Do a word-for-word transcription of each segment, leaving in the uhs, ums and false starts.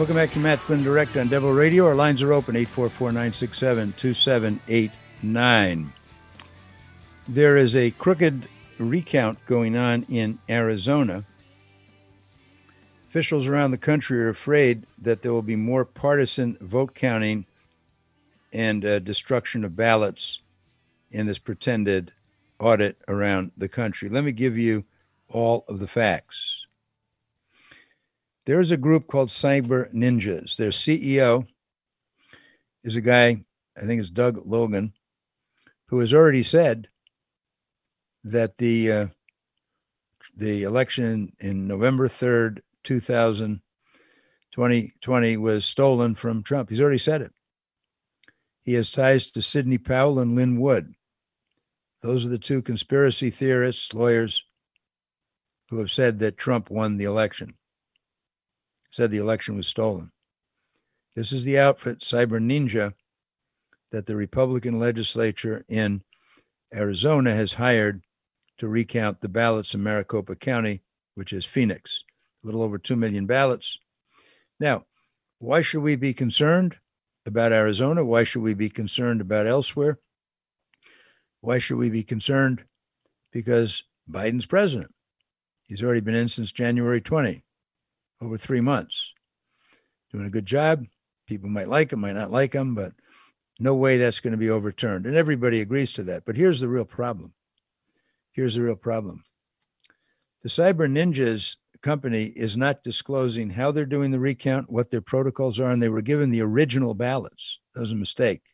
Welcome back to Matt Flynn Direct on Devil Radio. Our lines are open, eight four four, nine six seven, two seven eight nine. There is a crooked recount going on in Arizona. Officials around the country are afraid that there will be more partisan vote counting and uh, destruction of ballots in this pretended audit around the country. Let me give you all of the facts. There's a group called Cyber Ninjas. Their C E O is a guy, I think it's Doug Logan, who has already said that the uh, the election in November third, two thousand twenty was stolen from Trump. He's already said it. He has ties to Sidney Powell and Lynn Wood. Those are the two conspiracy theorists, lawyers, who have said that Trump won the election. Said the election was stolen. This is the outfit, Cyber Ninja, that the Republican legislature in Arizona has hired to recount the ballots in Maricopa County, which is Phoenix. A little over two million ballots. Now, why should we be concerned about Arizona? Why should we be concerned about elsewhere? Why should we be concerned? Because Biden's president. He's already been in since January twentieth. Over three months. Doing a good job. People might like him, might not like him, but no way that's going to be overturned. And everybody agrees to that. But here's the real problem. Here's the real problem. The Cyber Ninjas company is not disclosing how they're doing the recount, what their protocols are, and they were given the original ballots. That was a mistake.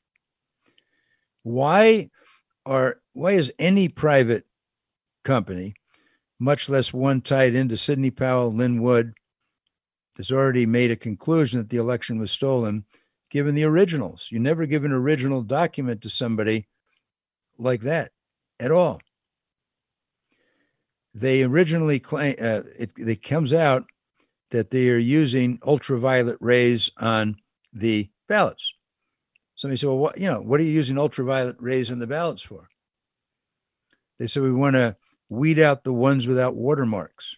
Why are why is any private company, much less one tied into Sidney Powell, Lynn Wood, has already made a conclusion that the election was stolen, given the originals? You never give an original document to somebody like that at all. They originally claim, uh, it, it comes out that they are using ultraviolet rays on the ballots. Somebody said, well, what, you know, what are you using ultraviolet rays on the ballots for? They said, we want to weed out the ones without watermarks.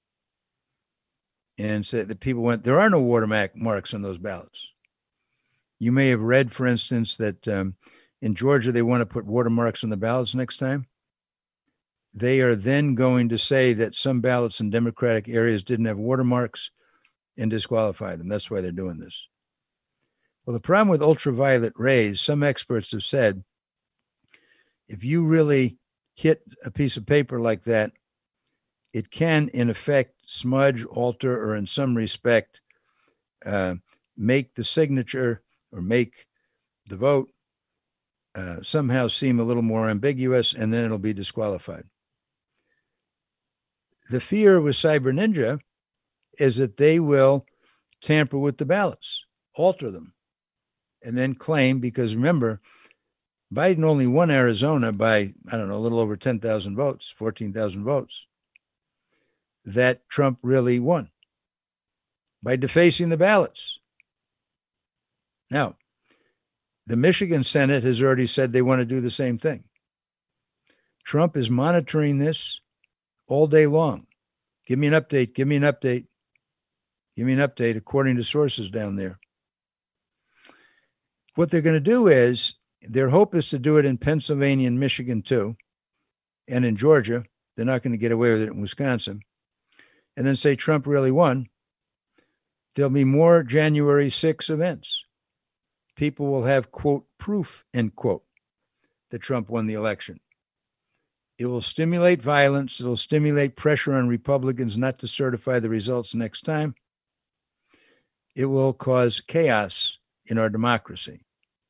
And said that people went, there are no watermarks on those ballots. You may have read, for instance, that um, in Georgia, they want to put watermarks on the ballots next time. They are then going to say that some ballots in Democratic areas didn't have watermarks and disqualify them. That's why they're doing this. Well, the problem with ultraviolet rays, some experts have said, if you really hit a piece of paper like that, it can, in effect, smudge, alter, or in some respect, uh, make the signature or make the vote uh, somehow seem a little more ambiguous, and then it'll be disqualified. The fear with Cyber Ninja is that they will tamper with the ballots, alter them, and then claim, because remember, Biden only won Arizona by, I don't know, a little over ten thousand votes, fourteen thousand votes, that Trump really won by defacing the ballots. Now, the Michigan Senate has already said they want to do the same thing. Trump is monitoring this all day long. Give me an update. Give me an update. Give me an update, according to sources down there. What they're going to do is, their hope is to do it in Pennsylvania and Michigan too, and in Georgia. They're not going to get away with it in Wisconsin. And then say Trump really won. There'll be more January sixth events. People will have, quote, proof, end quote, that Trump won the election. It will stimulate violence. It'll stimulate pressure on Republicans not to certify the results next time. It will cause chaos in our democracy.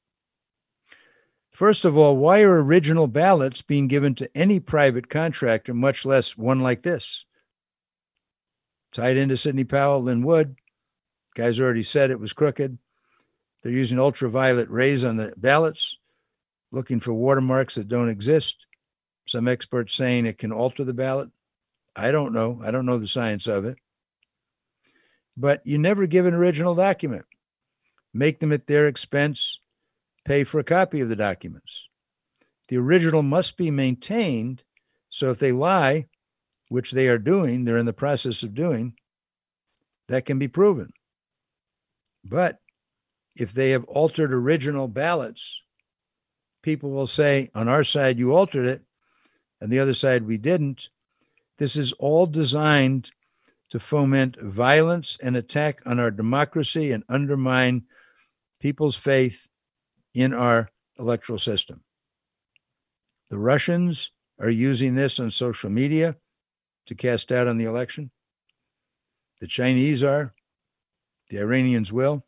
First of all, why are original ballots being given to any private contractor, much less one like this? Tied into Sidney Powell, Lynn Wood. Guys already said it was crooked. They're using ultraviolet rays on the ballots, looking for watermarks that don't exist. Some experts saying it can alter the ballot. I don't know. I don't know the science of it. But you never give an original document. Make them at their expense. Pay for a copy of the documents. The original must be maintained. So if they lie, which they are doing, they're in the process of doing, that can be proven. But if they have altered original ballots, people will say, on our side, you altered it, and the other side, we didn't. This is all designed to foment violence and attack on our democracy and undermine people's faith in our electoral system. The Russians are using this on social media to cast doubt on the election. The Chinese are. The Iranians will.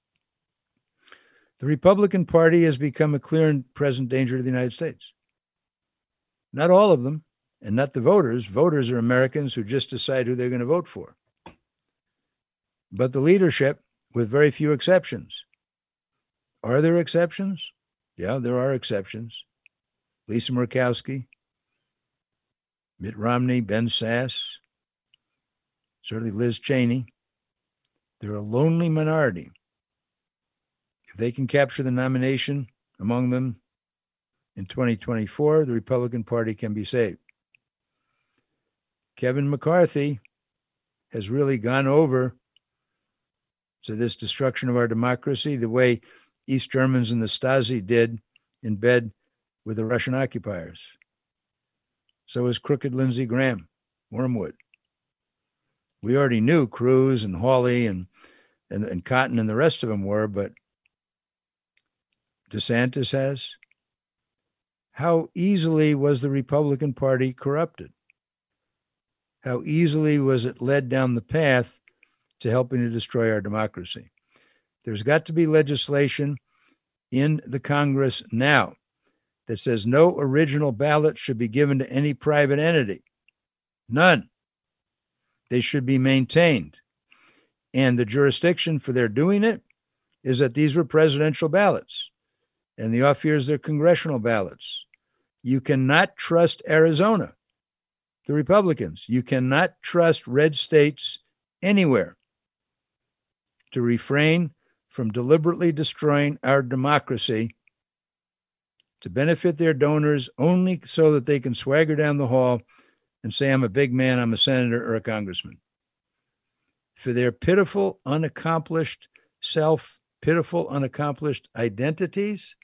The Republican Party has become a clear and present danger to the United States. Not all of them, and not the voters. Voters are Americans who just decide who they're going to vote for. But the leadership, with very few exceptions. Are there exceptions? Yeah, there are exceptions. Lisa Murkowski, Mitt Romney, Ben Sasse, certainly Liz Cheney. They're a lonely minority. If they can capture the nomination among them in twenty twenty-four, the Republican Party can be saved. Kevin McCarthy has really gone over to this destruction of our democracy the way East Germans and the Stasi did in bed with the Russian occupiers. So is crooked Lindsey Graham, Wormwood. We already knew Cruz and Hawley and, and, and Cotton and the rest of them were, but DeSantis has. How easily was the Republican Party corrupted? How easily was it led down the path to helping to destroy our democracy? There's got to be legislation in the Congress now that says no original ballot should be given to any private entity. None. They should be maintained. And the jurisdiction for their doing it is that these were presidential ballots. And the off years, they're congressional ballots. You cannot trust Arizona, the Republicans. You cannot trust red states anywhere to refrain from deliberately destroying our democracy to benefit their donors only so that they can swagger down the hall and say, I'm a big man, I'm a senator or a congressman. For their pitiful, unaccomplished self, pitiful, unaccomplished identities,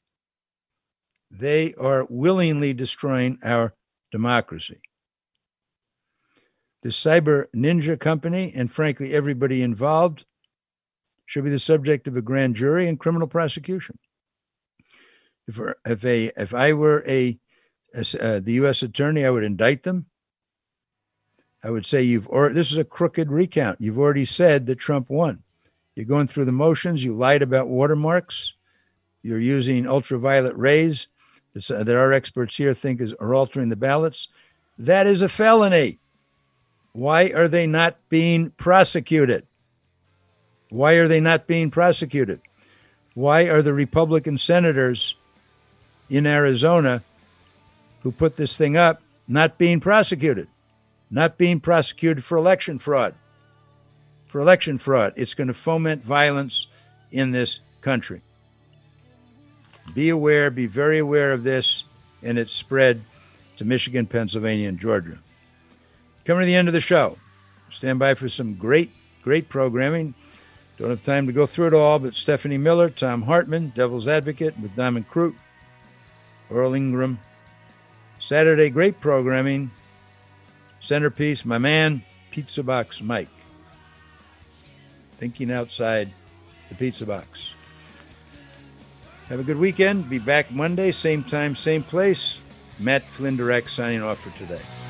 they are willingly destroying our democracy. The Cyber Ninja company, and frankly, everybody involved, should be the subject of a grand jury and criminal prosecution. If, if, a, if I were a, a uh, the U S attorney, I would indict them. I would say, you've or this is a crooked recount. You've already said that Trump won. You're going through the motions. You lied about watermarks. You're using ultraviolet rays that our experts here think is, are altering the ballots. That is a felony. Why are they not being prosecuted? Why are they not being prosecuted? Why are the Republican senators in Arizona who put this thing up not being prosecuted? Not being prosecuted for election fraud. For election fraud. It's going to foment violence in this country. Be aware, be very aware of this, and its spread to Michigan, Pennsylvania, and Georgia. Coming to the end of the show. Stand by for some great, great programming. Don't have time to go through it all, but Stephanie Miller, Tom Hartman, Devil's Advocate with Diamond Crute, Earl Ingram. Saturday, great programming. Centerpiece, my man, Pizza Box Mike. Thinking outside the pizza box. Have a good weekend. Be back Monday, same time, same place. Matt Flynn Direct signing off for today.